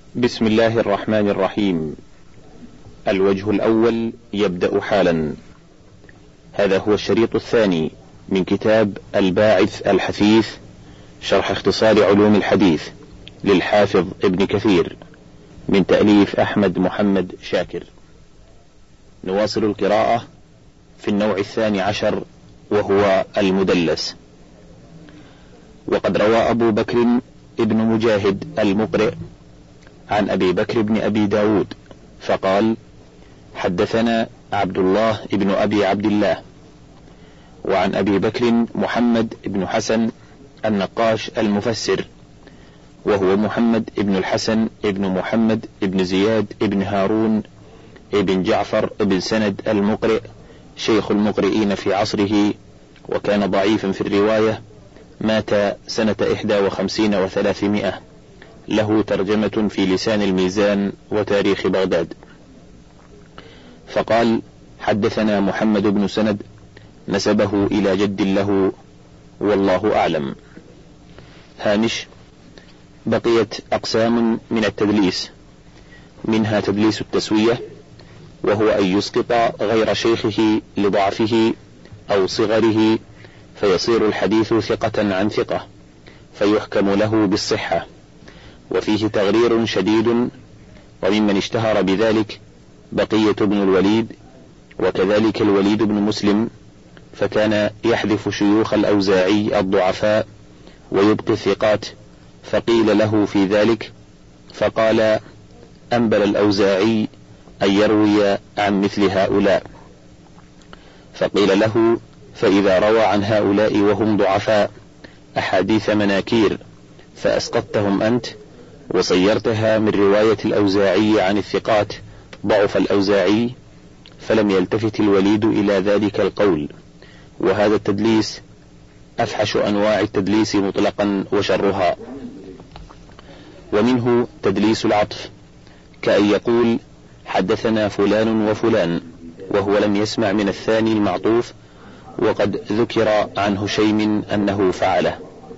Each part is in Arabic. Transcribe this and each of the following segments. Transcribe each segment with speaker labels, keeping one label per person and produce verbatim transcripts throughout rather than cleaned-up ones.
Speaker 1: بسم الله الرحمن الرحيم. الوجه الأول يبدأ حالا. هذا هو الشريط الثاني من كتاب الباعث الحثيث شرح اختصار علوم الحديث للحافظ ابن كثير من تأليف أحمد محمد شاكر. نواصل القراءة في النوع الثاني عشر وهو المدلس. وقد روى أبو بكر ابن مجاهد المقرئ عن أبي بكر بن أبي داود فقال: حدثنا عبد الله ابن أبي عبد الله. وعن أبي بكر محمد بن حسن النقاش المفسر، وهو محمد ابن الحسن ابن محمد ابن زياد ابن هارون ابن جعفر ابن سند المقرئ، شيخ المقرئين في عصره، وكان ضعيفا في الرواية، مات سنة إحدى وخمسين وثلاثمائة، له ترجمة في لسان الميزان وتاريخ بغداد. فقال: حدثنا محمد بن سند، نسبه إلى جد له، والله أعلم. هامش: بقيت أقسام من التدليس، منها تدليس التسوية، وهو أن يسقط غير شيخه لضعفه أو صغره فيصير الحديث ثقة عن ثقة فيحكم له بالصحة، وفيه تغرير شديد. وممن اشتهر بذلك بقية بن الوليد، وكذلك الوليد بن مسلم، فكان يحذف شيوخ الأوزاعي الضعفاء ويبقي الثقات، فقيل له في ذلك فقال: أنبل الأوزاعي أن يروي عن مثل هؤلاء. فقيل له: فإذا روى عن هؤلاء وهم ضعفاء أحاديث مناكير فأسقطتهم أنت وصيرتها من رواية الأوزاعي عن الثقات، ضعف الأوزاعي. فلم يلتفت الوليد إلى ذلك القول، وهذا التدليس أفحش أنواع التدليس مطلقا وشرها. ومنه تدليس العطف، كأن يقول: حدثنا فلان وفلان، وهو لم يسمع من الثاني المعطوف، وقد ذكر عن هشيم أنه فعله.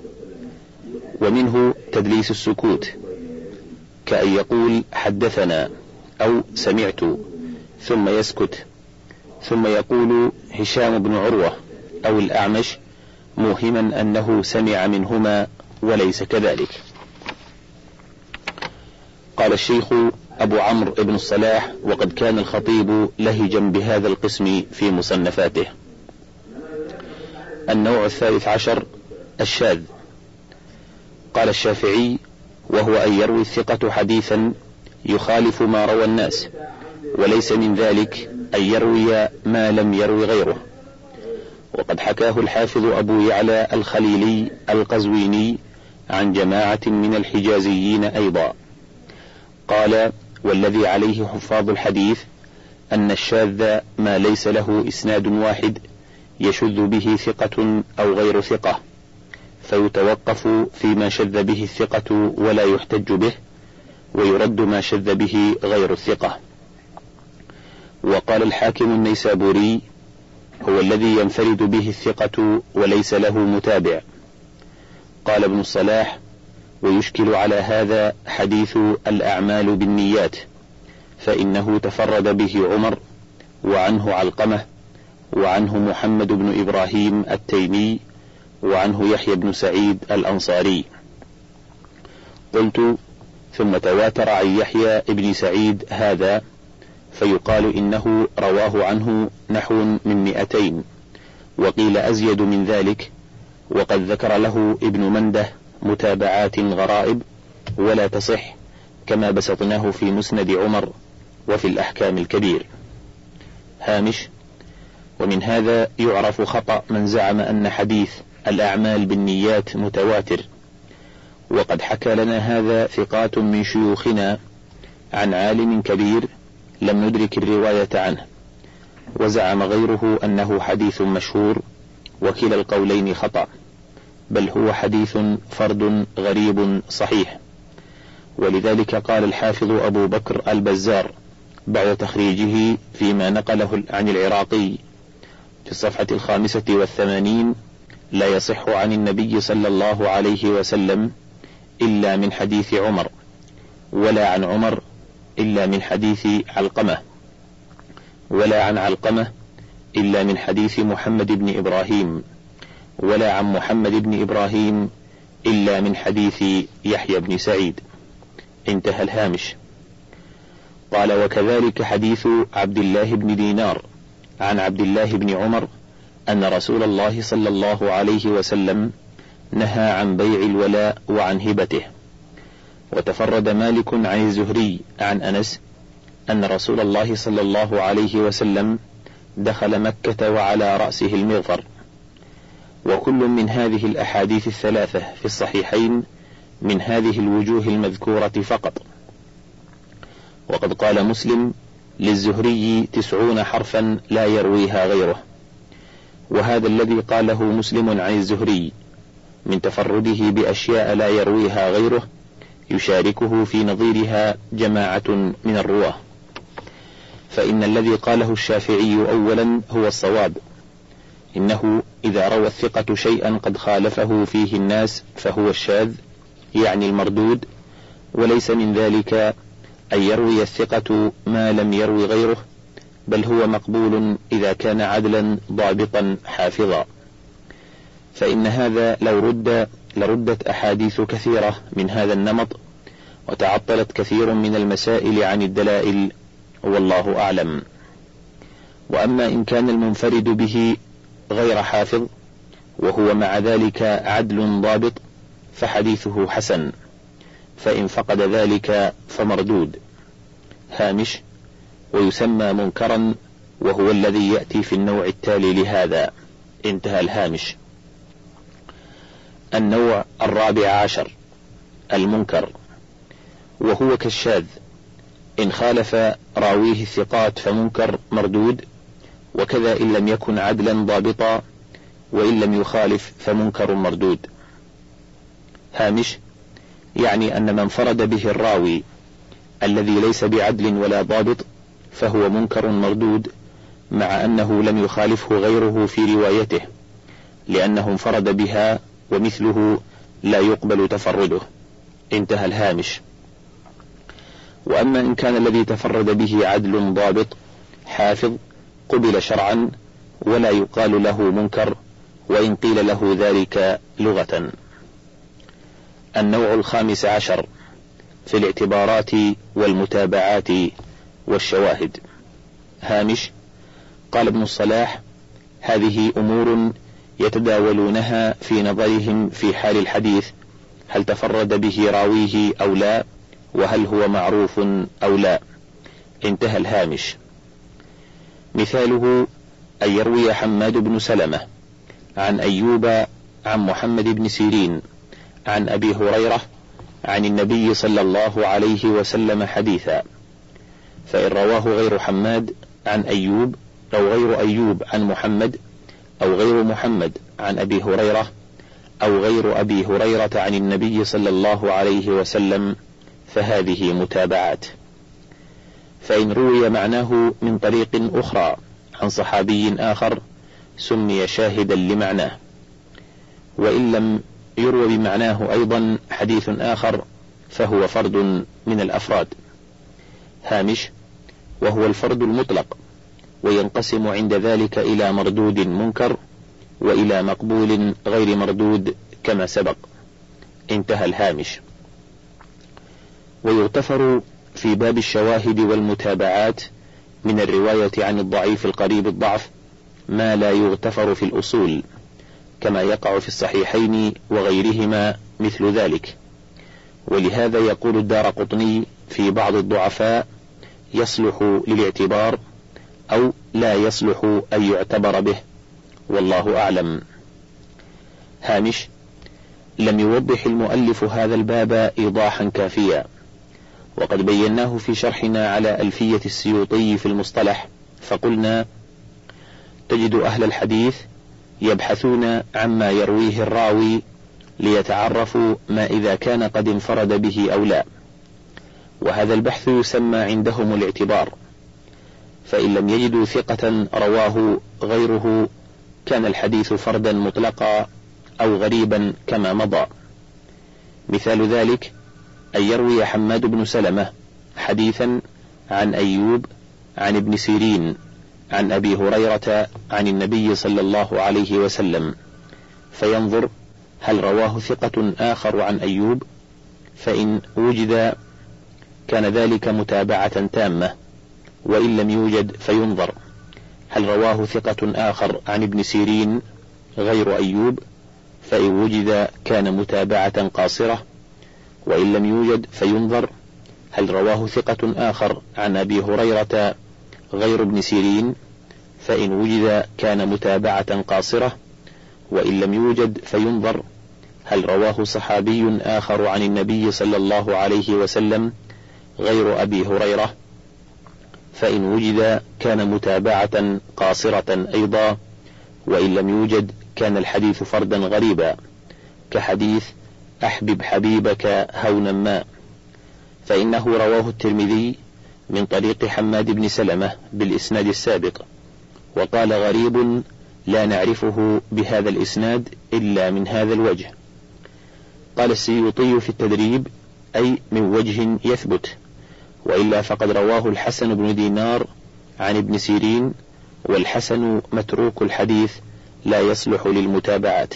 Speaker 1: ومنه تدليس السكوت، كأن يقول: حدثنا أو سمعت، ثم يسكت، ثم يقول: هشام بن عروة أو الأعمش، موهما أنه سمع منهما وليس كذلك. قال الشيخ أبو عمرو بن الصلاح: وقد كان الخطيب لهجا بهذا القسم في مصنفاته. النوع الثالث عشر الشاذ. قال الشافعي: وهو أن يروي الثقة حديثا يخالف ما روى الناس، وليس من ذلك أن يروي ما لم يروي غيره. وقد حكاه الحافظ أبو يعلى الخليلي القزويني عن جماعة من الحجازيين أيضا. قال: والذي عليه حفاظ الحديث أن الشاذ ما ليس له إسناد واحد يشذ به ثقة أو غير ثقة، فيتوقف فيما شذ به الثقة ولا يحتج به، ويرد ما شذ به غير الثقة. وقال الحاكم النيسابوري: هو الذي ينفرد به الثقة وليس له متابع. قال ابن الصلاح: ويشكل على هذا حديث الأعمال بالنيات، فإنه تفرد به عمر، وعنه علقمة، وعنه محمد بن إبراهيم التيمي، وعنه يحيى بن سعيد الأنصاري. قلت: ثم تواتر عن يحيى بن سعيد هذا، فيقال إنه رواه عنه نحو من مئتين، وقيل أزيد من ذلك، وقد ذكر له ابن منده متابعات غرائب ولا تصح، كما بسطناه في مسند عمر وفي الأحكام الكبير. هامش: ومن هذا يعرف خطأ من زعم أن حديث الأعمال بالنيات متواتر، وقد حكى لنا هذا ثقات من شيوخنا عن عالم كبير لم ندرك الرواية عنه، وزعم غيره أنه حديث مشهور، وكلا القولين خطأ، بل هو حديث فرد غريب صحيح. ولذلك قال الحافظ أبو بكر البزار بعد تخريجه فيما نقله عن العراقي في الصفحة الخامسة والثمانين: لا يصح عن النبي صلى الله عليه وسلم إلا من حديث عمر، ولا عن عمر إلا من حديث علقمة، ولا عن علقمة إلا من حديث محمد بن إبراهيم، ولا عن محمد بن إبراهيم إلا من حديث يحيى بن سعيد. انتهى الهامش. قال: وكذلك حديث عبد الله بن دينار عن عبد الله بن عمر أن رسول الله صلى الله عليه وسلم نهى عن بيع الولاء وعن هبته. وتفرد مالك عن الزهري عن أنس أن رسول الله صلى الله عليه وسلم دخل مكة وعلى رأسه المغفر. وكل من هذه الأحاديث الثلاثة في الصحيحين من هذه الوجوه المذكورة فقط. وقد قال مسلم للزهري تسعون حرفا لا يرويها غيره. وهذا الذي قاله مسلم عن الزهري من تفرده بأشياء لا يرويها غيره يشاركه في نظيرها جماعة من الرواه. فإن الذي قاله الشافعي أولا هو الصواب، إنه إذا روى الثقة شيئا قد خالفه فيه الناس فهو الشاذ، يعني المردود، وليس من ذلك أن يروي الثقة ما لم يروي غيره، بل هو مقبول إذا كان عدلا ضابطا حافظا. فإن هذا لو رد لردت أحاديث كثيرة من هذا النمط، وتعطلت كثير من المسائل عن الدلائل، والله أعلم. وأما إن كان المنفرد به غير حافظ وهو مع ذلك عدل ضابط فحديثه حسن، فإن فقد ذلك فمردود. هامش: ويسمى منكرا وهو الذي يأتي في النوع التالي لهذا. انتهى الهامش. النوع الرابع عشر المنكر، وهو كالشاذ، إن خالف راويه الثقات فمنكر مردود، وكذا إن لم يكن عدلا ضابطا، وإن لم يخالف فمنكر مردود. هامش: يعني أن من انفرد به الراوي الذي ليس بعدل ولا ضابط فهو منكر مردود، مع أنه لم يخالفه غيره في روايته، لأنه انفرد بها ومثله لا يقبل تفرده. انتهى الهامش. وأما إن كان الذي تفرد به عدل ضابط حافظ قبل شرعا ولا يقال له منكر، وإن قيل له ذلك لغة. النوع الخامس عشر في الاعتبارات والمتابعات والشواهد. هامش: قال ابن الصلاح: هذه أمور يتداولونها في نظرهم في حال الحديث، هل تفرد به راويه أو لا، وهل هو معروف أو لا. انتهى الهامش. مثاله أن يروي حماد بن سلمة عن أيوب عن محمد بن سيرين عن أبي هريرة عن النبي صلى الله عليه وسلم حديثا، فإن رواه غير حماد عن أيوب أو غير أيوب عن محمد أو غير محمد عن أبي هريرة أو غير أبي هريرة عن النبي صلى الله عليه وسلم فهذه متابعات. فإن روي معناه من طريق أخرى عن صحابي آخر سمي شاهدا لمعناه، وإن لم يروى بمعناه أيضا حديث آخر فهو فرد من الأفراد. هامش: وهو الفرد المطلق، وينقسم عند ذلك إلى مردود منكر وإلى مقبول غير مردود كما سبق. انتهى الهامش. ويغتفر في باب الشواهد والمتابعات من الرواية عن الضعيف القريب الضعف ما لا يغتفر في الأصول، كما يقع في الصحيحين وغيرهما مثل ذلك. ولهذا يقول الدارقطني في بعض الضعفاء: يصلح للاعتبار أو لا يصلح أن يعتبر به، والله أعلم. هامش: لم يوضح المؤلف هذا الباب إيضاحا كافيا، وقد بيناه في شرحنا على ألفية السيوطي في المصطلح، فقلنا: تجد أهل الحديث يبحثون عما يرويه الراوي ليتعرفوا ما إذا كان قد انفرد به أو لا، وهذا البحث يسمى عندهم الاعتبار. فإن لم يجدوا ثقة رواه غيره كان الحديث فردا مطلقا أو غريبا كما مضى. مثال ذلك أن يروي حماد بن سلمة حديثا عن أيوب عن ابن سيرين عن أبي هريرة عن النبي صلى الله عليه وسلم، فينظر هل رواه ثقة آخر عن أيوب، فإن وجد كان ذلك متابعة تامة، وإن لم يوجد فينظر هل رواه ثقة آخر عن ابن سيرين غير أيوب، فإن وجد كان متابعة قاصرة، وإن لم يوجد فينظر هل رواه ثقة آخر عن أبي هريرة غير ابن سيرين، فإن وجد كان متابعة قاصرة، وإن لم يوجد فينظر هل رواه صحابي آخر عن النبي صلى الله عليه وسلم غير أبي هريرة، فإن وجد كان متابعة قاصرة أيضا، وإن لم يوجد كان الحديث فردا غريبا، كحديث أحبب حبيبك هونا ما، فإنه رواه الترمذي من طريق حماد بن سلمة بالإسناد السابق، وقال غريب لا نعرفه بهذا الإسناد إلا من هذا الوجه. قال السيوطي في التدريب أي من وجه يثبت، وإلا فقد رواه الحسن بن دينار عن ابن سيرين، والحسن متروك الحديث لا يصلح للمتابعات.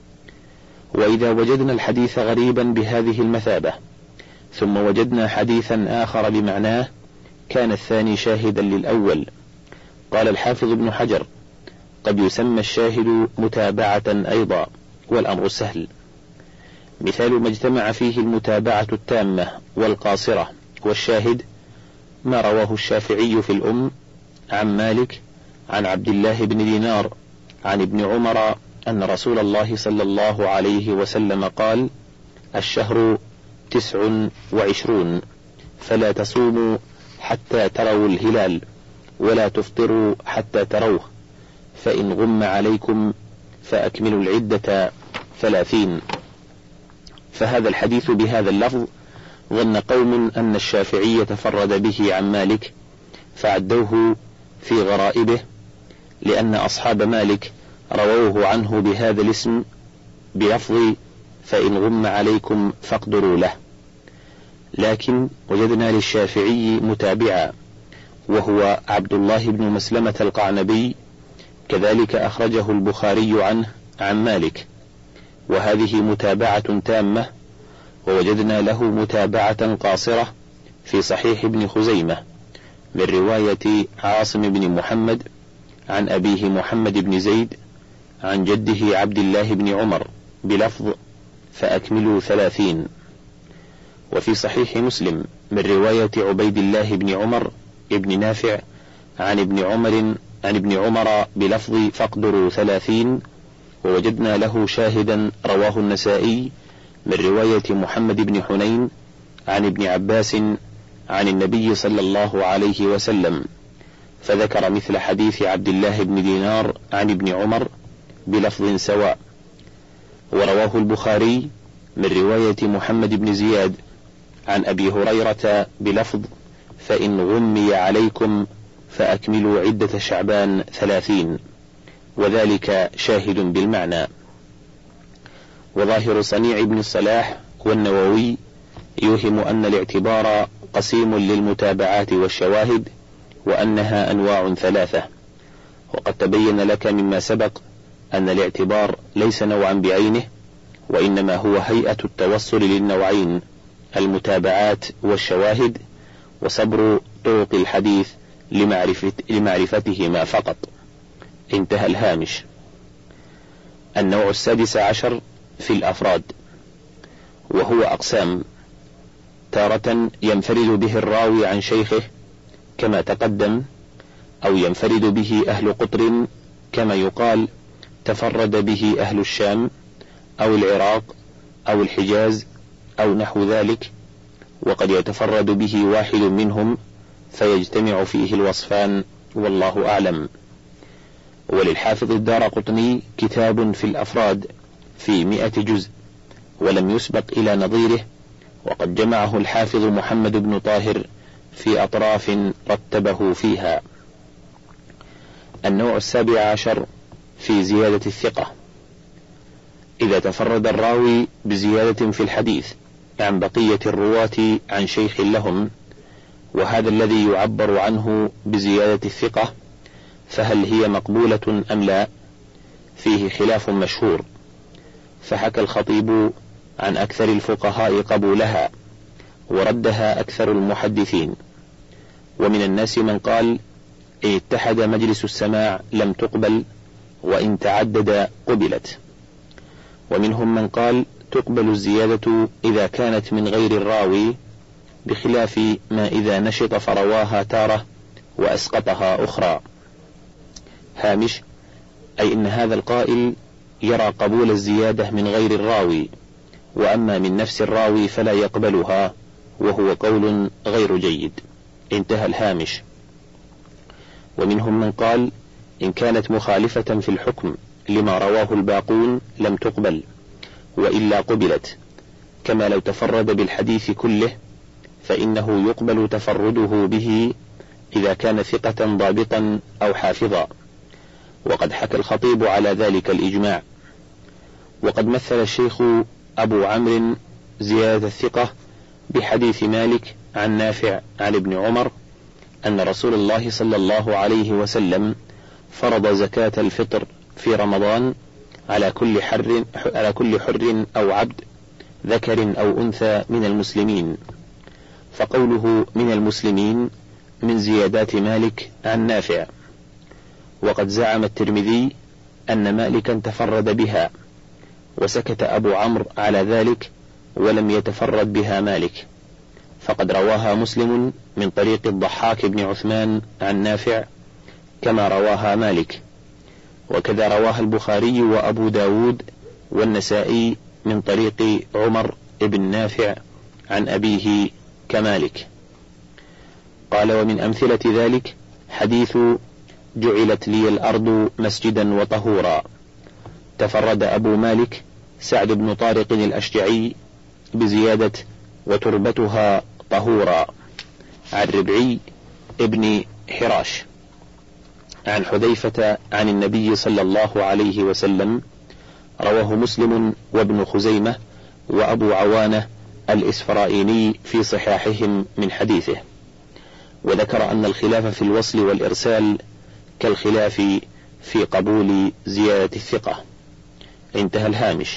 Speaker 1: وإذا وجدنا الحديث غريبا بهذه المثابة ثم وجدنا حديثا آخر بمعناه كان الثاني شاهدا للأول. قال الحافظ ابن حجر قد يسمى الشاهد متابعة أيضا، والأمر سهل. مثال ما اجتمع فيه المتابعة التامة والقاصرة والشاهد ما رواه الشافعي في الأم عن مالك عن عبد الله بن دينار عن ابن عمر أن رسول الله صلى الله عليه وسلم قال: الشهر تسع وعشرون، فلا تصوموا حتى تروا الهلال، ولا تفطروا حتى تروه، فإن غم عليكم فأكملوا العدة ثلاثين. فهذا الحديث بهذا اللفظ ظن قوم أن الشافعي تفرد به عن مالك فعدوه في غرائبه، لأن أصحاب مالك رووه عنه بهذا الاسم بلفظ فإن غم عليكم فاقدروا له، لكن وجدنا للشافعي متابعا وهو عبد الله بن مسلمة القعنبي، كذلك أخرجه البخاري عنه عن مالك، وهذه متابعة تامة. ووجدنا له متابعة قاصرة في صحيح ابن خزيمة من رواية عاصم بن محمد عن أبيه محمد بن زيد عن جده عبد الله بن عمر بلفظ فأكملوا ثلاثين. وفي صحيح مسلم من رواية عبيد الله بن عمر ابن نافع عن ابن عمر عن ابن عمر بلفظ فاقدروا ثلاثين. ووجدنا له شاهدا رواه النسائي من رواية محمد بن حنين عن ابن عباس عن النبي صلى الله عليه وسلم، فذكر مثل حديث عبد الله بن دينار عن ابن عمر بلفظ سواء. ورواه البخاري من رواية محمد بن زياد عن أبي هريرة بلفظ فإن غمي عليكم فأكملوا عدة شعبان ثلاثين، وذلك شاهد بالمعنى. وظاهر صنيع ابن الصلاح والنووي يوهم أن الاعتبار قسيم للمتابعات والشواهد، وأنها أنواع ثلاثة. وقد تبين لك مما سبق أن الاعتبار ليس نوعا بعينه، وإنما هو هيئة التوصل للنوعين المتابعات والشواهد، وصبر طرق الحديث لمعرفة لمعرفتهما فقط. انتهى الهامش. النوع السادس عشر في الأفراد، وهو أقسام: تارة ينفرد به الراوي عن شيخه كما تقدم، أو ينفرد به أهل قطر كما يقال تفرد به أهل الشام أو العراق أو الحجاز أو نحو ذلك، وقد يتفرد به واحد منهم فيجتمع فيه الوصفان، والله أعلم. وللحافظ الدارقطني كتاب في الأفراد في مئة جزء ولم يسبق إلى نظيره، وقد جمعه الحافظ محمد بن طاهر في أطراف رتبه فيها. النوع السابع عشر في زيادة الثقة: إذا تفرد الراوي بزيادة في الحديث عن بقية الرواة عن شيخ لهم، وهذا الذي يعبر عنه بزيادة الثقة فهل هي مقبولة أم لا فيه خلاف مشهور. فحكى الخطيب عن أكثر الفقهاء قبولها وردها أكثر المحدثين، ومن الناس من قال إن اتحد مجلس السماع لم تقبل، وإن تعدد قبلت. ومنهم من قال تقبل الزيادة إذا كانت من غير الراوي، بخلاف ما إذا نشط فرواها تارة وأسقطها أخرى. هامش: أي إن هذا القائل يرى قبول الزيادة من غير الراوي، وأما من نفس الراوي فلا يقبلها، وهو قول غير جيد. انتهى الهامش. ومنهم من قال إن كانت مخالفة في الحكم لما رواه الباقون لم تقبل، وإلا قبلت، كما لو تفرد بالحديث كله فإنه يقبل تفرده به إذا كان ثقة ضابطا أو حافظا. وقد حكى الخطيب على ذلك الإجماع. وقد مثل الشيخ أبو عمرو زيادة الثقة بحديث مالك عن نافع عن ابن عمر أن رسول الله صلى الله عليه وسلم فرض زكاة الفطر في رمضان على كل حر على كل حر أو عبد ذكر أو أنثى من المسلمين، فقوله من المسلمين من زيادات مالك عن نافع. وقد زعم الترمذي أن مالكا تفرد بها، وسكت أبو عمرو على ذلك ولم يتفرد بها مالك، فقد رواها مسلم من طريق الضحاك بن عثمان عن نافع كما رواها مالك، وكذا رواها البخاري وأبو داود والنسائي من طريق عمر بن نافع عن أبيه كمالك. قال ومن أمثلة ذلك حديث جعلت لي الأرض مسجدا وطهورا، تفرد أبو مالك سعد بن طارق الأشجعي بزيادة وتربتها طهورا عن ربعي ابن حراش عن حذيفة عن النبي صلى الله عليه وسلم. رواه مسلم وابن خزيمة وأبو عوانة الإسفرائيني في صحاحهم من حديثه. وذكر أن الخلاف في الوصل والإرسال كالخلاف في قبول زيادة الثقة. انتهى الهامش.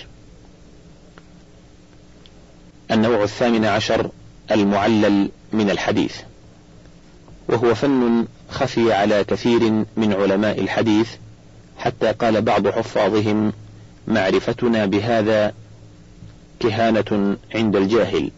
Speaker 1: النوع الثامن عشر المعلل من الحديث، وهو فن خفي على كثير من علماء الحديث، حتى قال بعض حفاظهم معرفتنا بهذا كهانة عند الجاهل.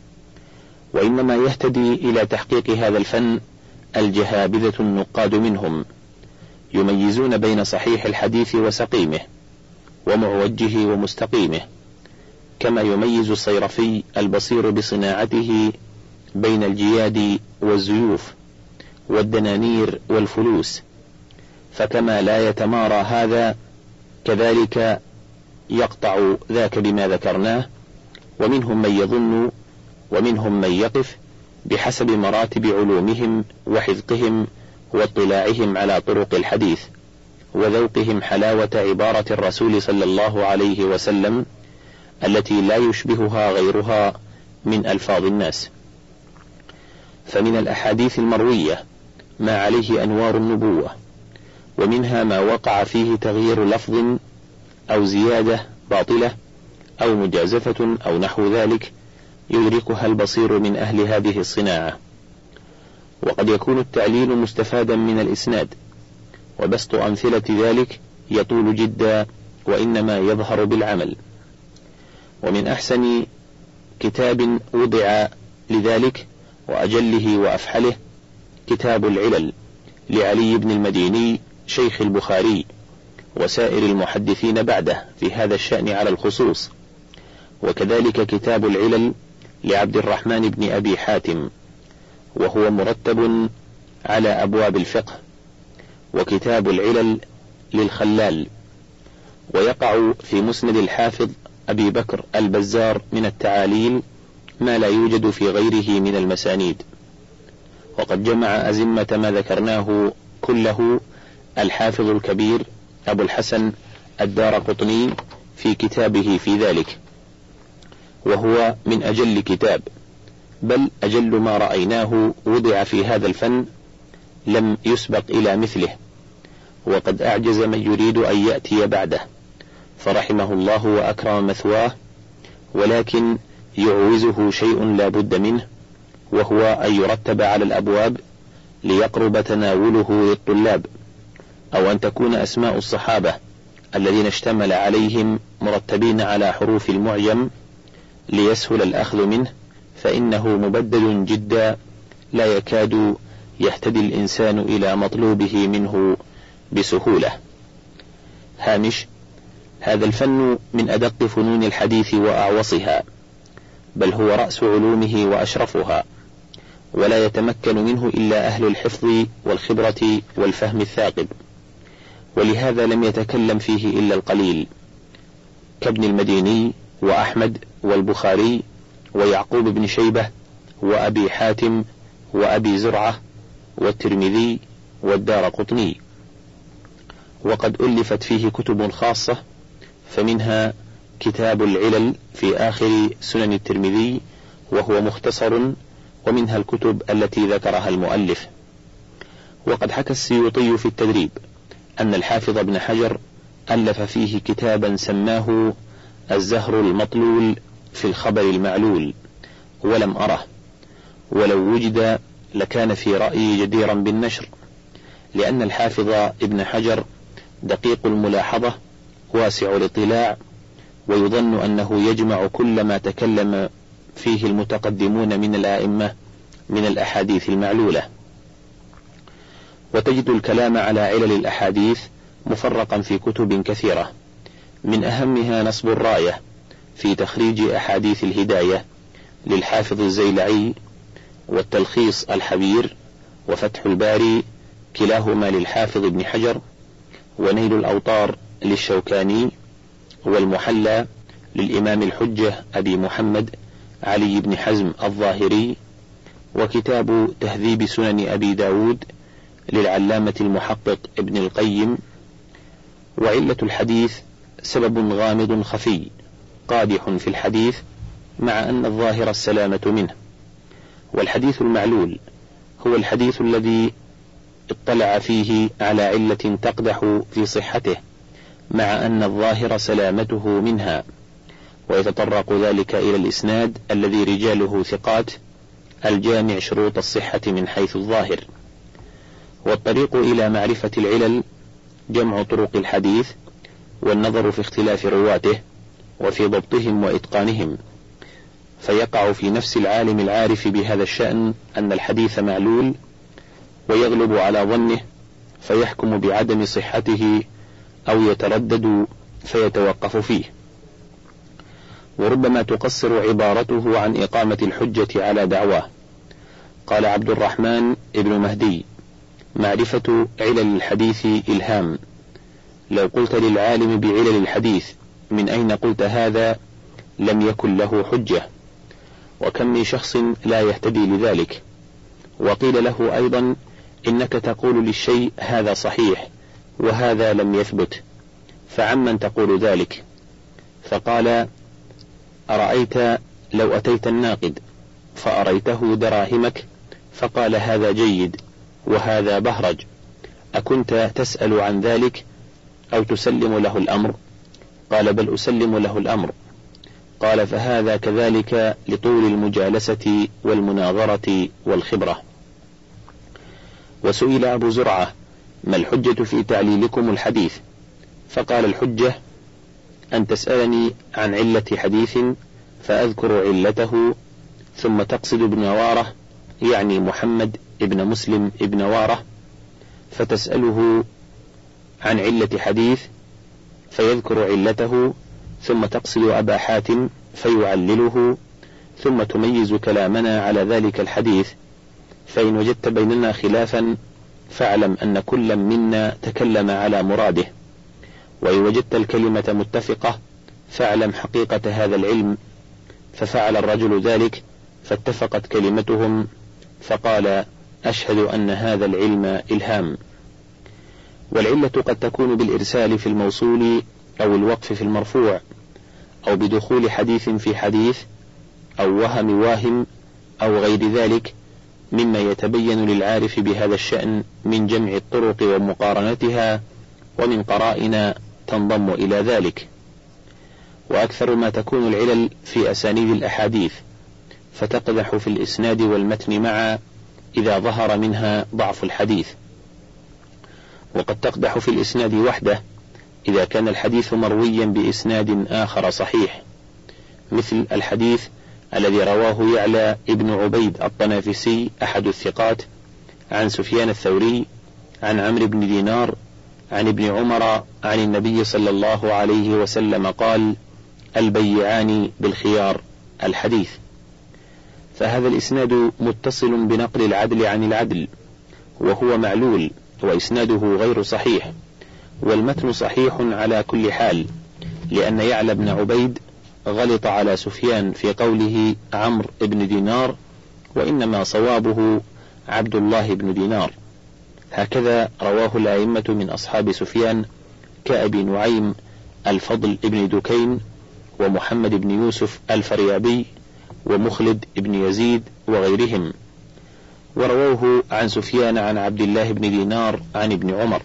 Speaker 1: وإنما يهتدي إلى تحقيق هذا الفن الجهابذة النقاد منهم، يميزون بين صحيح الحديث وسقيمه ومعوجه ومستقيمه، كما يميز الصيرفي البصير بصناعته بين الجياد والزيوف والدنانير والفلوس. فكما لا يتمارى هذا كذلك يقطع ذاك بما ذكرناه. ومنهم من يظن ومنهم من يقف بحسب مراتب علومهم وحذقهم واطلاعهم على طرق الحديث وذوقهم حلاوة عبارة الرسول صلى الله عليه وسلم التي لا يشبهها غيرها من ألفاظ الناس. فمن الأحاديث المروية ما عليه أنوار النبوة، ومنها ما وقع فيه تغيير لفظ أو زيادة باطلة أو مجازفة أو نحو ذلك يدركها البصير من أهل هذه الصناعة. وقد يكون التعليل مستفادا من الإسناد، وبسط أمثلة ذلك يطول جدا وإنما يظهر بالعمل. ومن أحسن كتاب وضع لذلك وأجله وأفحله كتاب العلل لعلي بن المديني شيخ البخاري وسائر المحدثين بعده في هذا الشأن على الخصوص. وكذلك كتاب العلل لعبد الرحمن بن أبي حاتم، وهو مرتب على أبواب الفقه. وكتاب العلل للخلال. ويقع في مسند الحافظ أبي بكر البزار من التعاليل ما لا يوجد في غيره من المسانيد. وقد جمع أزمة ما ذكرناه كله الحافظ الكبير أبو الحسن الدارقطني في كتابه في ذلك. وهو من أجل كتاب، بل أجل ما رأيناه وضع في هذا الفن، لم يسبق إلى مثله، وقد أعجز من يريد أن يأتي بعده، فرحمه الله وأكرم مثواه، ولكن يعوزه شيء لا بد منه، وهو أن يرتب على الأبواب ليقرب تناوله للطلاب، أو أن تكون أسماء الصحابة الذين اشتمل عليهم مرتبين على حروف المعجم ليسهل الأخذ منه، فإنه مبدل جدا لا يكاد يهتدي الإنسان إلى مطلوبه منه بسهولة. هامش: هذا الفن من أدق فنون الحديث وأعوصها، بل هو رأس علومه وأشرفها، ولا يتمكن منه إلا أهل الحفظ والخبرة والفهم الثاقب، ولهذا لم يتكلم فيه إلا القليل، كابن المديني وأحمد والبخاري ويعقوب بن شيبة وأبي حاتم وأبي زرعة والترمذي والدارقطني. وقد ألفت فيه كتب خاصة، فمنها كتاب العلل في آخر سنن الترمذي وهو مختصر، ومنها الكتب التي ذكرها المؤلف. وقد حكى السيوطي في التدريب أن الحافظ ابن حجر ألف فيه كتابا سماه الزهر المطلول في الخبر المعلول، ولم أره، ولو وجد لكان في رأيي جديرا بالنشر، لأن الحافظ ابن حجر دقيق الملاحظة واسع الاطلاع، ويظن أنه يجمع كل ما تكلم فيه المتقدمون من الآئمة من الأحاديث المعلولة. وتجد الكلام على علل الأحاديث مفرقا في كتب كثيرة، من أهمها نصب الراية في تخريج أحاديث الهداية للحافظ الزيلعي، والتلخيص الحبير، وفتح الباري كلاهما للحافظ ابن حجر، ونيل الأوطار للشوكاني، والمحلى للإمام الحجة أبي محمد علي بن حزم الظاهري، وكتاب تهذيب سنن أبي داود للعلامة المحقق ابن القيم. وعلة الحديث سبب غامض خفي قادح في الحديث، مع أن الظاهر السلامة منه. والحديث المعلول هو الحديث الذي اطلع فيه على علة تقدح في صحته، مع أن الظاهر سلامته منها، ويتطرق ذلك إلى الإسناد الذي رجاله ثقات الجامع شروط الصحة من حيث الظاهر. والطريق إلى معرفة العلل جمع طرق الحديث، والنظر في اختلاف رواته وفي ضبطهم وإتقانهم، فيقع في نفس العالم العارف بهذا الشأن أن الحديث معلول، ويغلب على ظنه فيحكم بعدم صحته، أو يتردد فيتوقف فيه. وربما تقصر عبارته عن إقامة الحجة على دعواه. قال عبد الرحمن ابن مهدي: معرفة علل الحديث إلهام. لو قلت للعالم بعلل الحديث من أين قلت هذا لم يكن له حجة، وكم من شخص لا يهتدي لذلك. وقيل له أيضا: إنك تقول للشيء هذا صحيح وهذا لم يثبت، فعمن تقول ذلك؟ فقال: أرأيت لو أتيت الناقد فأريته دراهمك فقال هذا جيد وهذا بهرج، أكنت تسأل عن ذلك أو تسلم له الأمر؟ قال: بل أسلم له الأمر. قال: فهذا كذلك لطول المجالسة والمناظرة والخبرة. وسئل أبو زرعة: ما الحجة في تعليلكم الحديث؟ فقال: الحجة أن تسألني عن علة حديث فأذكر علته، ثم تقصد ابن وارة، يعني محمد ابن مسلم ابن وارة، فتسأله عن علة حديث فيذكر علته، ثم تقصد أبا حاتم فيعلله، ثم تميز كلامنا على ذلك الحديث، فإن وجدت بيننا خلافا فاعلم أن كل منا تكلم على مراده، وإن وجدت الكلمة متفقة فاعلم حقيقة هذا العلم. ففعل الرجل ذلك فاتفقت كلمتهم، فقال: أشهد أن هذا العلم إلهام. والعلة قد تكون بالإرسال في الموصول، أو الوقف في المرفوع، أو بدخول حديث في حديث، أو وهم واهم أو غير ذلك مما يتبين للعارف بهذا الشأن من جمع الطرق ومقارنتها ومن قرائن تنضم إلى ذلك. وأكثر ما تكون العلل في أسانيد الأحاديث، فتقدح في الإسناد والمتن معا إذا ظهر منها ضعف الحديث، وقد تقدح في الإسناد وحده إذا كان الحديث مرويا بإسناد آخر صحيح، مثل الحديث الذي رواه يعلى ابن عبيد الطنافسي أحد الثقات عن سفيان الثوري عن عمرو بن دينار عن ابن عمر عن النبي صلى الله عليه وسلم قال: البيعان بالخيار الحديث. فهذا الإسناد متصل بنقل العدل عن العدل، وهو معلول وإسناده غير صحيح، والمتن صحيح على كل حال، لأن يعلى بن عبيد غلط على سفيان في قوله عمرو بن دينار، وإنما صوابه عبد الله بن دينار. هكذا رواه الأئمة من أصحاب سفيان كأبي نعيم الفضل بن دكين ومحمد بن يوسف الفريابي ومخلد بن يزيد وغيرهم، ورووه عن سفيان عن عبد الله بن دينار عن ابن عمر.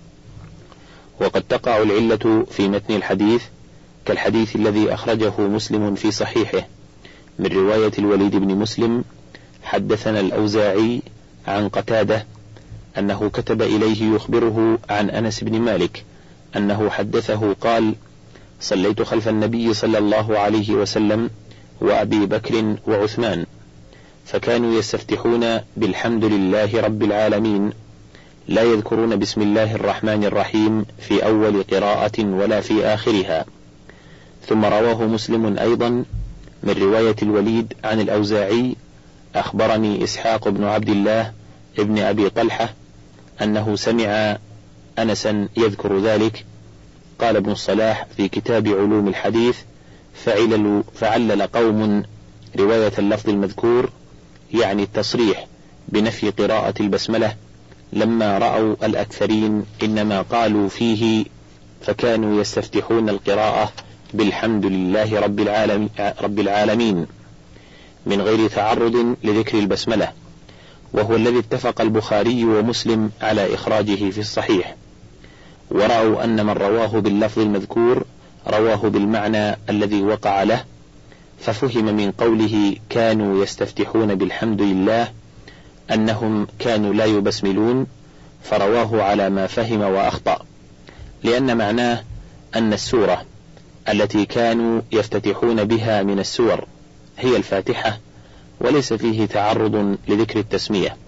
Speaker 1: وقد تقع العلة في متن الحديث كالحديث الذي أخرجه مسلم في صحيحه من رواية الوليد بن مسلم: حدثنا الأوزاعي عن قتادة أنه كتب إليه يخبره عن أنس بن مالك أنه حدثه قال: صليت خلف النبي صلى الله عليه وسلم وأبي بكر وعثمان، فكانوا يستفتحون بالحمد لله رب العالمين، لا يذكرون بسم الله الرحمن الرحيم في أول قراءة ولا في آخرها. ثم رواه مسلم أيضا من رواية الوليد عن الأوزاعي: أخبرني إسحاق بن عبد الله ابن أبي طلحة أنه سمع أنسا يذكر ذلك. قال ابن الصلاح في كتاب علوم الحديث: فعلل, فعلل قوم رواية اللفظ المذكور، يعني التصريح بنفي قراءة البسملة، لما رأوا الأكثرين إنما قالوا فيه فكانوا يستفتحون القراءة بالحمد لله رب العالمين, رب العالمين من غير تعرض لذكر البسملة، وهو الذي اتفق البخاري ومسلم على إخراجه في الصحيح. ورأوا أن من رواه باللفظ المذكور رواه بالمعنى الذي وقع له، ففهم من قوله كانوا يستفتحون بالحمد لله أنهم كانوا لا يبسملون، فرواه على ما فهم وأخطأ، لأن معناه أن السورة التي كانوا يفتتحون بها من السور هي الفاتحة، وليس فيه تعرض لذكر التسمية.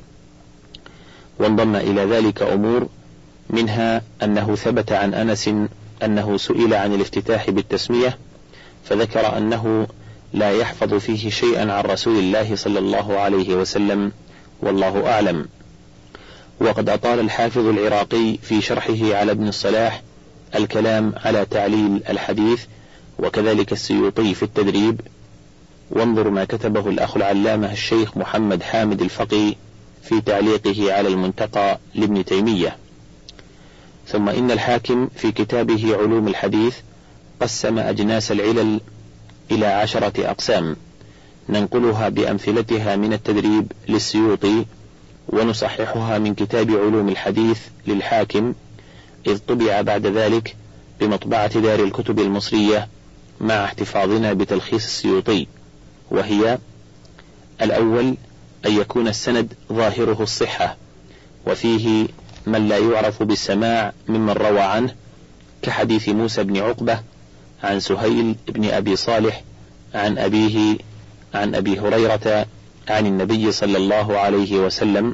Speaker 1: وانضم إلى ذلك أمور، منها أنه ثبت عن أنس أنه سئل عن الافتتاح بالتسمية فذكر أنه لا يحفظ فيه شيئا عن رسول الله صلى الله عليه وسلم، والله أعلم. وقد أطال الحافظ العراقي في شرحه على ابن الصلاح الكلام على تعليل الحديث، وكذلك السيوطي في التدريب. وانظر ما كتبه الأخ العلامة الشيخ محمد حامد الفقي في تعليقه على المنتقى لابن تيمية. ثم إن الحاكم في كتابه علوم الحديث قسم أجناس العلل إلى عشرة أقسام، ننقلها بأمثلتها من التدريب للسيوطي، ونصححها من كتاب علوم الحديث للحاكم، إذ طبع بعد ذلك بمطبعة دار الكتب المصرية مع احتفاظنا بتلخيص السيوطي. وهي: الأول أن يكون السند ظاهره الصحة، وفيه من لا يعرف بالسماع ممن روى عنه، كحديث موسى بن عقبة عن سهيل بن أبي صالح عن أبيه عن أبي هريرة عن النبي صلى الله عليه وسلم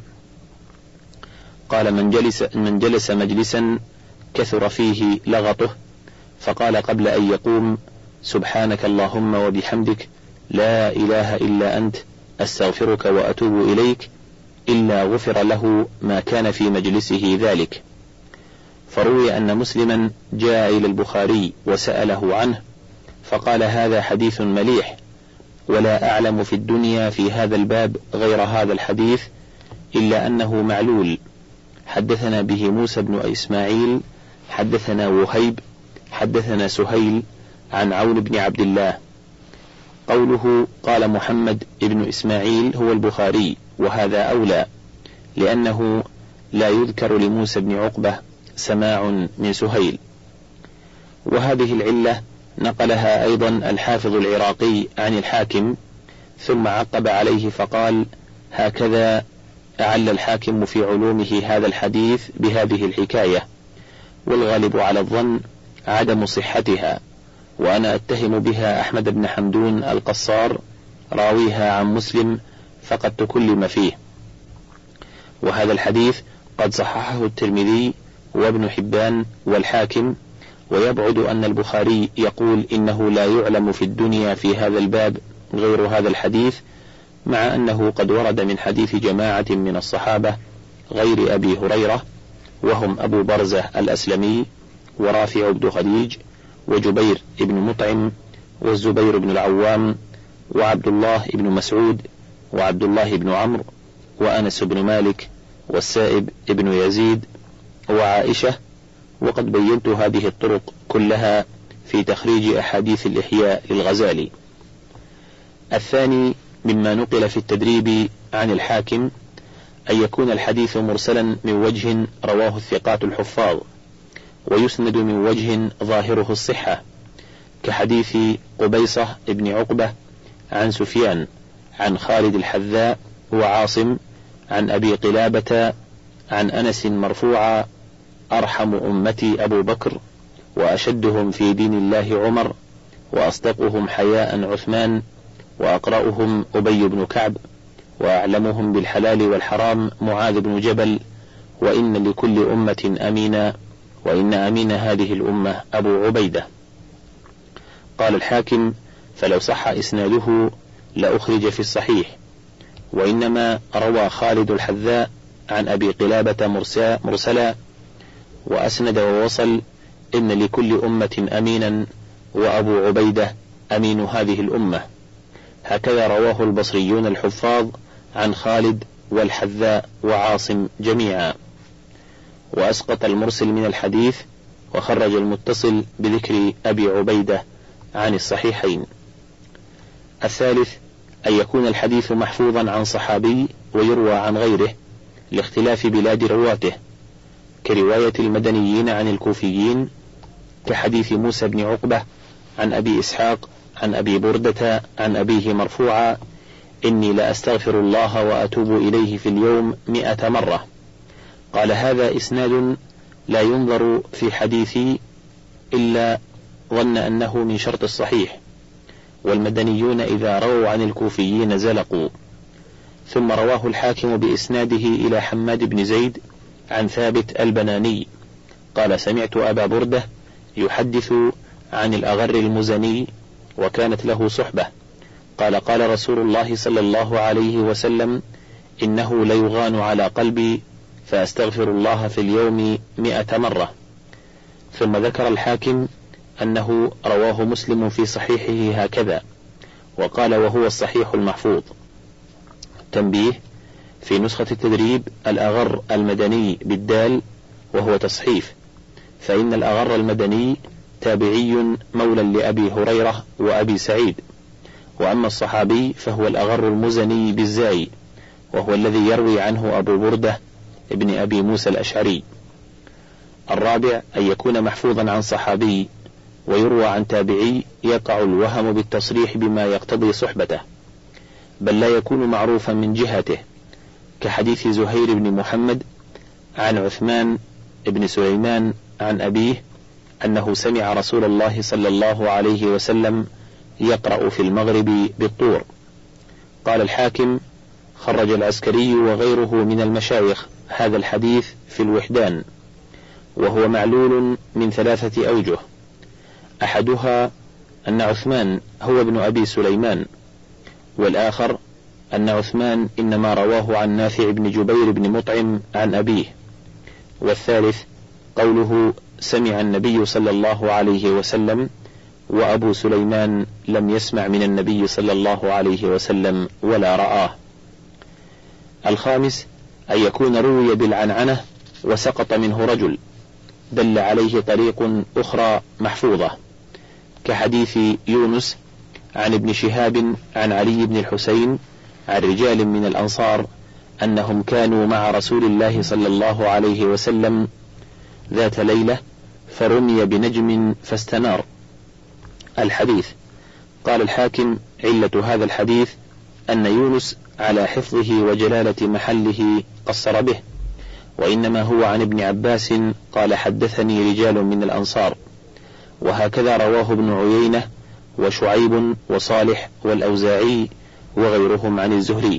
Speaker 1: قال: من جلس, من جلس مجلسا كثر فيه لغطه فقال قبل أن يقوم: سبحانك اللهم وبحمدك لا إله إلا أنت أستغفرك وأتوب إليك، إلا غفر له ما كان في مجلسه ذلك. فروي أن مسلما جاء إلى البخاري وسأله عنه فقال: هذا حديث مليح، ولا أعلم في الدنيا في هذا الباب غير هذا الحديث، إلا أنه معلول. حدثنا به موسى بن إسماعيل حدثنا وهيب حدثنا سهيل عن عون بن عبد الله. قوله قال محمد ابن إسماعيل هو البخاري، وهذا أولى، لأنه لا يذكر لموسى بن عقبة سماع من سهيل. وهذه العلة نقلها أيضا الحافظ العراقي عن الحاكم، ثم عقب عليه فقال: هكذا أعل الحاكم في علومه هذا الحديث بهذه الحكاية، والغالب على الظن عدم صحتها، وأنا أتهم بها أحمد بن حمدون القصار راويها عن مسلم فقد تكلم فيه. وهذا الحديث قد صححه الترمذي وابن حبان والحاكم، ويبعد أن البخاري يقول إنه لا يعلم في الدنيا في هذا الباب غير هذا الحديث، مع أنه قد ورد من حديث جماعة من الصحابة غير أبي هريرة، وهم أبو برزة الأسلمي ورافع بن خديج وجبير بن مطعم والزبير بن العوام وعبد الله بن مسعود وعبد الله بن عمرو وأنس بن مالك والسائب بن يزيد وعائشة. وقد بينت هذه الطرق كلها في تخريج أحاديث الإحياء للغزالي. الثاني مما نقل في التدريب عن الحاكم أن يكون الحديث مرسلا من وجه رواه الثقات الحفاظ، ويسند من وجه ظاهره الصحة، كحديث قبيصة ابن عقبة عن سفيان عن خالد الحذاء وعاصم عن أبي قلابة عن أنس مرفوعا: أرحم أمتي أبو بكر، وأشدهم في دين الله عمر، وأصدقهم حياء عثمان، وأقرأهم أبي بن كعب، وأعلمهم بالحلال والحرام معاذ بن جبل، وإن لكل أمة أمينا، وإن أمين هذه الأمة أبو عبيدة. قال الحاكم: فلو صح إسناده لأخرج في الصحيح، وإنما روى خالد الحذاء عن أبي قلابة مرسلا، وأسند ووصل: إن لكل أمة أمينا، وأبو عبيدة أمين هذه الأمة. هكذا رواه البصريون الحفاظ عن خالد والحذاء وعاصم جميعا، وأسقط المرسل من الحديث، وخرج المتصل بذكر أبي عبيدة عن الصحيحين. الثالث أن يكون الحديث محفوظا عن صحابي ويروى عن غيره لاختلاف بلاد رواته، كرواية المدنيين عن الكوفيين، كحديث موسى بن عقبة عن أبي إسحاق عن أبي بردة عن أبيه مرفوعا: إني لأستغفر الله وأتوب إليه في اليوم مئة مرة. قال: هذا إسناد لا ينظر في حديثي إلا ظن أنه من شرط الصحيح، والمدنيون إذا رووا عن الكوفيين زلقوا. ثم رواه الحاكم بإسناده إلى حماد بن زيد عن ثابت البناني قال: سمعت أبا بردة يحدث عن الأغر المزني، وكانت له صحبة، قال: قال رسول الله صلى الله عليه وسلم: إنه ليغان على قلبي، فأستغفر الله في اليوم مئة مرة. ثم ذكر الحاكم أنه رواه مسلم في صحيحه هكذا، وقال: وهو الصحيح المحفوظ. تنبيه: في نسخة التدريب الأغر المدني بالدال، وهو تصحيف، فإن الأغر المدني تابعي مولى لأبي هريرة وأبي سعيد، وأما الصحابي فهو الأغر المزني بالزاي، وهو الذي يروي عنه أبو بردة ابن أبي موسى الأشعري. الرابع أن يكون محفوظا عن صحابي ويروى عن تابعي يقع الوهم بالتصريح بما يقتضي صحبته، بل لا يكون معروفا من جهته، كحديث زهير بن محمد عن عثمان بن سليمان عن أبيه أنه سمع رسول الله صلى الله عليه وسلم يقرأ في المغرب بالطور. قال الحاكم: خرج العسكري وغيره من المشايخ هذا الحديث في الوحدان، وهو معلول من ثلاثة أوجه: أحدها أن عثمان هو ابن أبي سليمان، والآخر أن عثمان إنما رواه عن نافع بن جبير بن مطعم عن أبيه، والثالث قوله سمع النبي صلى الله عليه وسلم، وأبو سليمان لم يسمع من النبي صلى الله عليه وسلم ولا رآه. الخامس أن يكون روي بالعنعنة وسقط منه رجل دل عليه طريق أخرى محفوظة، كحديث يونس عن ابن شهاب عن علي بن الحسين عن رجال من الأنصار أنهم كانوا مع رسول الله صلى الله عليه وسلم ذات ليلة فرمي بنجم فاستنار. الحديث. قال الحاكم: علة هذا الحديث أن يونس على حفظه وجلالة محله قصر به، وإنما هو عن ابن عباس قال: حدثني رجال من الأنصار. وهكذا رواه ابن عيينة وشعيب وصالح والأوزاعي وغيرهم عن الزهري.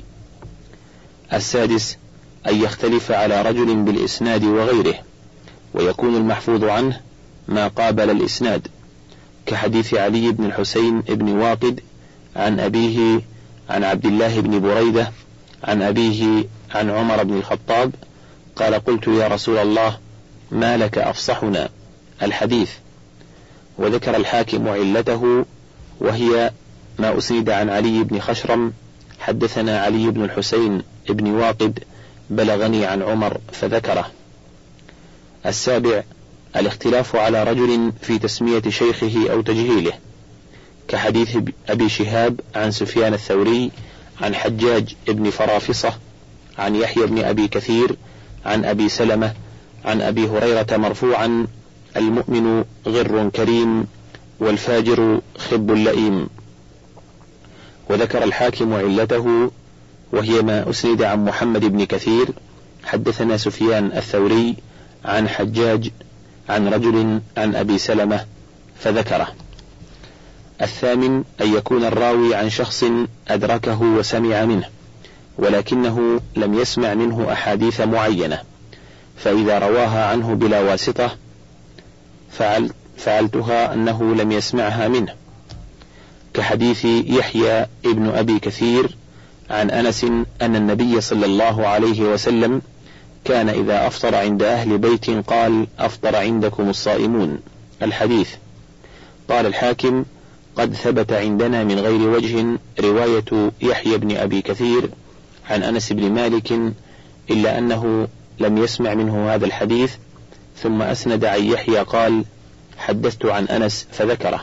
Speaker 1: السادس: أن يختلف على رجل بالإسناد وغيره، ويكون المحفوظ عنه ما قابل الإسناد، كحديث علي بن الحسين بن واقد عن أبيه عن عبد الله بن بريدة عن أبيه عن عمر بن الخطاب قال: قلت يا رسول الله ما لك أفصحنا. الحديث. وذكر الحاكم علته، وهي ما أسند عن علي بن خشرم: حدثنا علي بن الحسين بن واقد بلغني عن عمر فذكره. السابع: الاختلاف على رجل في تسمية شيخه أو تجهيله، كحديث أبي شهاب عن سفيان الثوري عن حجاج بن فرافصة عن يحيى بن أبي كثير عن أبي سلمة عن أبي هريرة مرفوعا: المؤمن غر كريم والفاجر خب لئيم. وذكر الحاكم علته، وهي ما أسند عن محمد بن كثير: حدثنا سفيان الثوري عن حجاج عن رجل عن أبي سلمة فذكره. الثامن: أن يكون الراوي عن شخص أدركه وسمع منه، ولكنه لم يسمع منه أحاديث معينة، فإذا رواها عنه بلا واسطة فعل فعلتها أنه لم يسمعها منه، كحديث يحيى ابن أبي كثير عن أنس أن النبي صلى الله عليه وسلم كان إذا أفطر عند أهل بيت قال: أفطر عندكم الصائمون. الحديث. قال الحاكم: قد ثبت عندنا من غير وجه رواية يحيى بن أبي كثير عن أنس بن مالك، إلا أنه لم يسمع منه هذا الحديث، ثم أسند عن يحيى قال: حدثت عن أنس فذكره.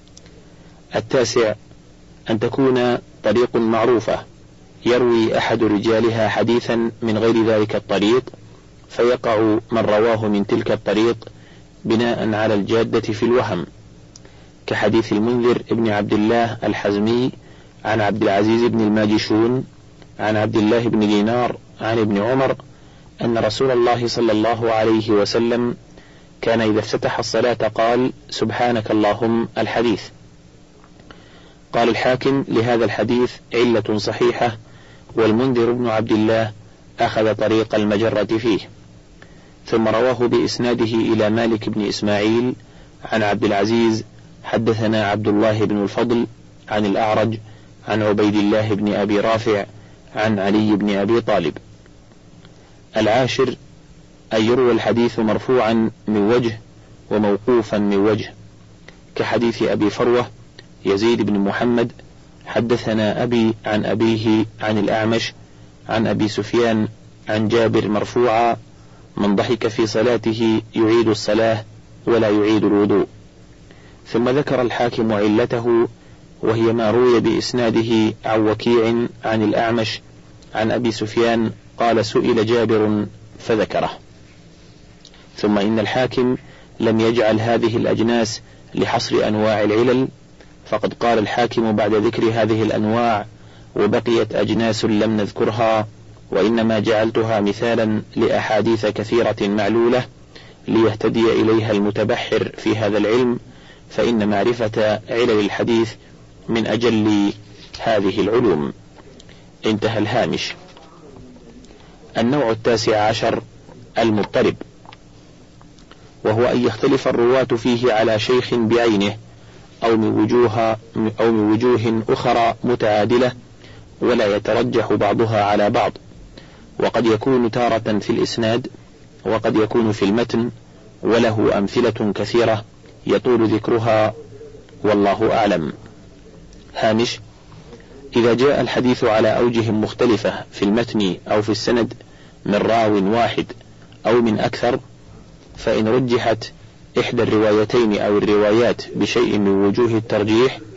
Speaker 1: التاسع: أن تكون طريق معروفة يروي أحد رجالها حديثا من غير ذلك الطريق، فيقع من رواه من تلك الطريق بناء على الجادة في الوهم، كحديث المنذر ابن عبد الله الحزمي عن عبد العزيز بن الماجشون عن عبد الله بن دينار عن ابن عمر أن رسول الله صلى الله عليه وسلم كان إذا افتتح الصلاة قال: سبحانك اللهم. الحديث. قال الحاكم: لهذا الحديث علة صحيحة، والمنذر بن عبد الله أخذ طريق المجرة فيه. ثم رواه بإسناده إلى مالك بن إسماعيل عن عبد العزيز: حدثنا عبد الله بن الفضل عن الأعرج عن عبيد الله بن أبي رافع عن علي بن أبي طالب. العاشر: أن يروى الحديث مرفوعا من وجه وموقوفا من وجه، كحديث أبي فروة يزيد بن محمد: حدثنا أبي عن أبيه عن الأعمش عن أبي سفيان عن جابر مرفوعا: من ضحك في صلاته يعيد الصلاة ولا يعيد الوضوء. ثم ذكر الحاكم علته، وهي ما روي بإسناده عن وكيع عن الأعمش عن أبي سفيان قال: سئل جابر فذكره. ثم إن الحاكم لم يجعل هذه الأجناس لحصر أنواع العلل، فقد قال الحاكم بعد ذكر هذه الأنواع: وبقيت أجناس لم نذكرها، وإنما جعلتها مثالا لأحاديث كثيرة معلولة ليهتدي إليها المتبحر في هذا العلم، فإن معرفة علل الحديث من أجل هذه العلوم. انتهى الهامش. النوع التاسع عشر: المضطرب، وهو أن يختلف الرواة فيه على شيخ بعينه أو من وجوه أو من وجوه أخرى متعادلة، ولا يترجح بعضها على بعض، وقد يكون تارة في الإسناد، وقد يكون في المتن، وله أمثلة كثيرة يطول ذكرها والله أعلم. هامش: إذا جاء الحديث على أوجه مختلفة في المتن أو في السند من راو واحد أو من أكثر، فإن رجحت إحدى الروايتين أو الروايات بشيء من وجوه الترجيح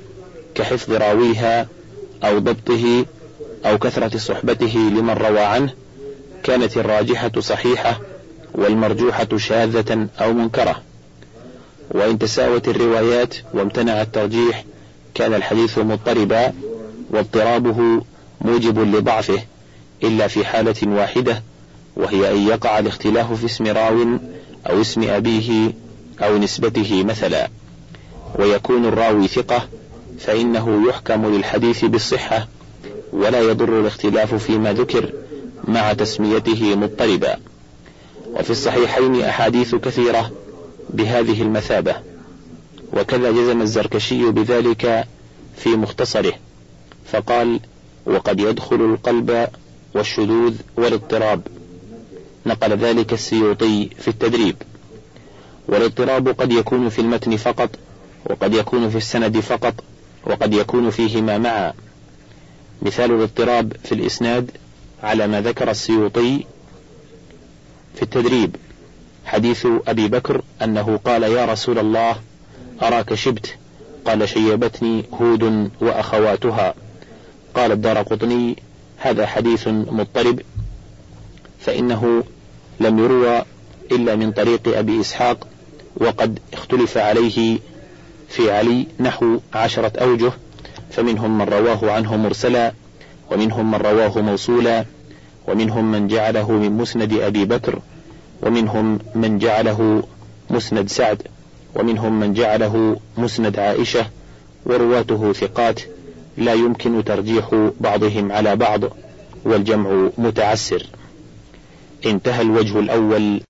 Speaker 1: كحفظ راويها أو ضبطه أو كثرة صحبته لمن روى عنه، كانت الراجحة صحيحة والمرجوحة شاذة أو منكرة. وإن تساوت الروايات وامتنع الترجيح كان الحديث مضطربا، واضطرابه موجب لضعفه إلا في حالة واحدة، وهي أن يقع الاختلاف في اسم راو أو اسم أبيه أو نسبته مثلا، ويكون الراوي ثقة فإنه يحكم للحديث بالصحة، ولا يضر الاختلاف فيما ذكر مع تسميته مضطربا. وفي الصحيحين أحاديث كثيرة بهذه المثابة، وكذا جزم الزركشي بذلك في مختصره فقال: وقد يدخل القلب والشذوذ والاضطراب. نقل ذلك السيوطي في التدريب. والاضطراب قد يكون في المتن فقط، وقد يكون في السند فقط، وقد يكون فيهما معا. مثال الاضطراب في الإسناد على ما ذكر السيوطي في التدريب حديث أبي بكر أنه قال: يا رسول الله أراك شبت، قال: شيبتني هود وأخواتها. قال الدارقطني: هذا حديث مضطرب، فإنه لم يروى إلا من طريق أبي إسحاق، وقد اختلف عليه في علي نحو عشرة أوجه، فمنهم من رواه عنه مرسلا، ومنهم من رواه موصولا، ومنهم من جعله من مسند أبي بكر، ومنهم من جعله مسند سعد، ومنهم من جعله مسند عائشة، ورواته ثقات لا يمكن ترجيح بعضهم على بعض، والجمع متعسر. انتهى الوجه الأول.